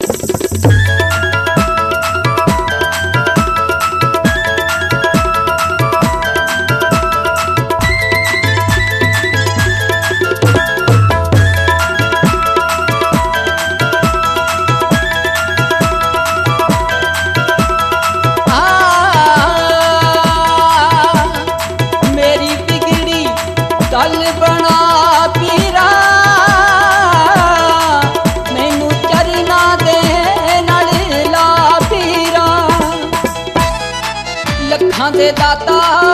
लखां दे दाता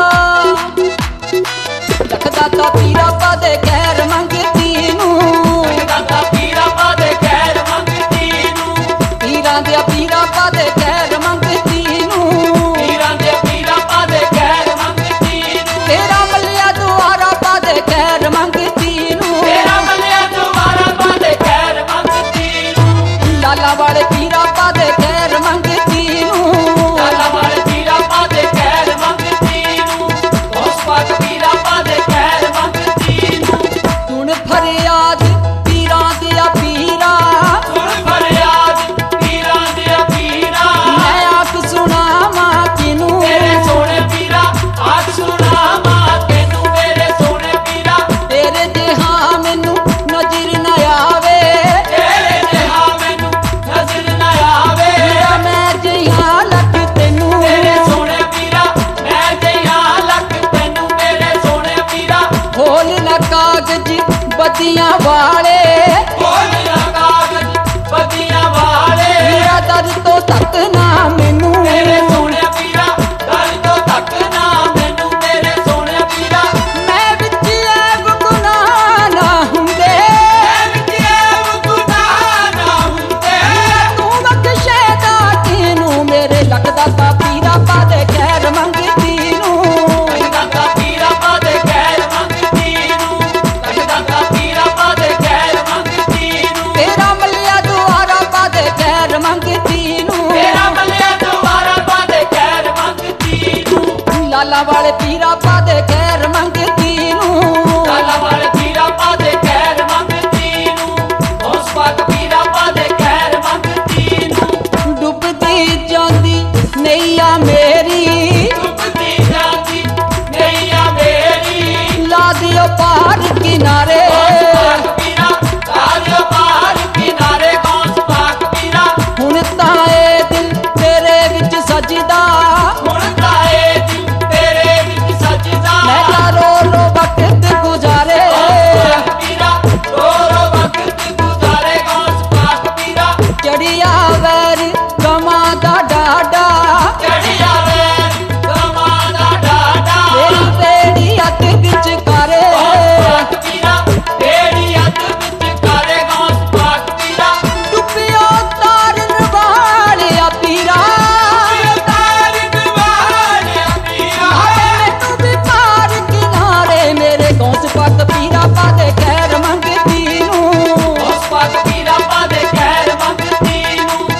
लख दाता पीरा पा दे खैर मंगती नूं, दाता पीरा पा दे खैर मंगती नूं, पीरां दे पीरा पा दे खैर मंगती नूं, पीरां दे पीरा पा दे खैर मंगती नूं, तेरा मलिया दुआरा पा दे खैर मंगती नूं, तेरा मलिया दुआरा पा दे खैर मंगती नूं, लाला वाले पीरा पा दे खैर मंगती नूं, लाला वाले पीरा पा दे खैर मंगती नूं, उस पाक पीरा पा दे खैर मंगती नूं, सुन फरियाद पीरां दिया पीरा, सुन फरियाद पीरां दिया पीरा, मैं आख सुनावां किनूं, तेरे सोने पीरा आख सुनावां तेनू, मेरे सोने पीरा तेरे जिहा मैनू नजर न आवे, तेरे जिहा मैनू नजर न आवे, मैं जिहा लख तैनू, तेरे सोने पीरा मैं जिहा लख तैनू, मेरे सोने पीरा खोल न कागज बदियां वाले, खोल ना कागज बदियां वाले, मेरा दर तो तक ना मैनू, तेरे सोने पीरा दर तो तक ना मैनू, मेरे सोने पीरा मैं विच ऐब गुनाह ना हुंदे, मैं विच ऐब गुनाह ना हुंदे, तू बख्शेदा किनू, मेरे लख दाता पीरा पा दे खैर मंगती नूं, दाता पीरा पा दे खैर मंगती नूं, दाता पीरा पा दे खैर मंगती नूं, तेरा मलिया दुआरा पा दे खैर मंगती नूं, तेरा मलिया दुआरा पा दे खैर मंगती नूं, लाला वाले पीरा पा दे खैर मंगती नूं, लाला वाले पीरा पा दे खैर मंगती नूं, उस पाक पीरा पा दे खैर मंगती नूं, डुबदी जांदी नैया मेरी, डुबदी जाती नैया मेरी, ला दियो पार किनारे, पाक पीरा तारियो पार किनारे, कौस पाक पीरा हुण तां ए दिल तेरे विच सजदा, हुण ताए दिल तेरे विच सजदा, मैं तां रो रो वक्त गुजारे, पाक पीरा रो रो वक्त गुजारे, कौस पाक पीरा चढ़िया वैर गवां दा डाडा, चढ़िया वैर गवां दा डाडा, तेरी तेरी हथ विच करे, पाक पीरा तेरी हथ विच करे, कौस पाक पीरा डुबियो तारन वालिया पीरा, तारिन वालिया पीरा, मैनू भी पार किनारे, मेरे गौस पाक पीरा पा दे खैर मंगती नूं, उस पाक पीरा पा दे खैर मंगती नूं,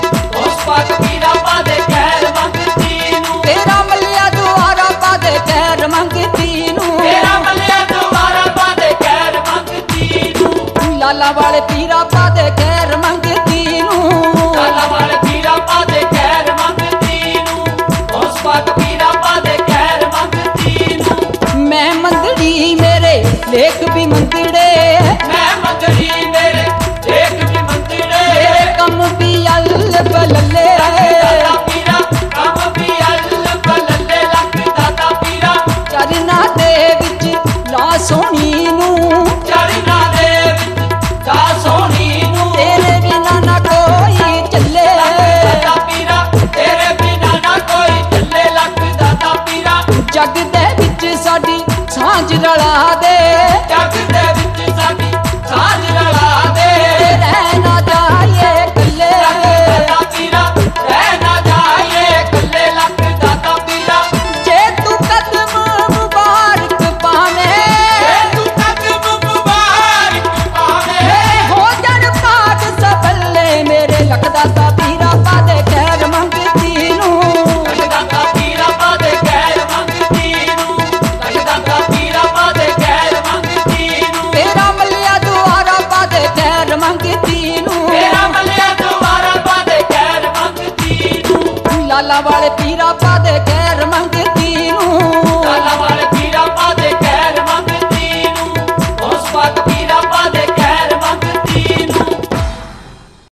ਲਾਲਾ ਵਾਲੇ ਪੀਰਾ ਪਾ ਦੇ ਖੈਰ ਮੰਗਤੀ ਨੂੰ ਲਾਲਾ ਵਾਲੇ